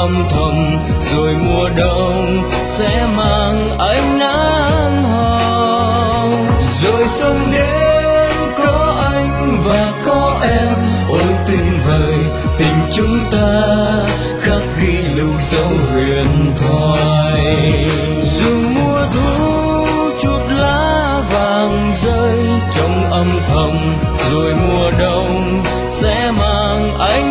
âm thầm, rồi mùa đông sẽ mang ánh nắng hồng. Rồi xuân đến có anh và có em, ôi tuyệt vời tình chúng ta khắc ghi lưu dấu huyền thoại. Dù mùa thu chút lá vàng rơi trong âm thầm, rồi mùa đông sẽ mang ánh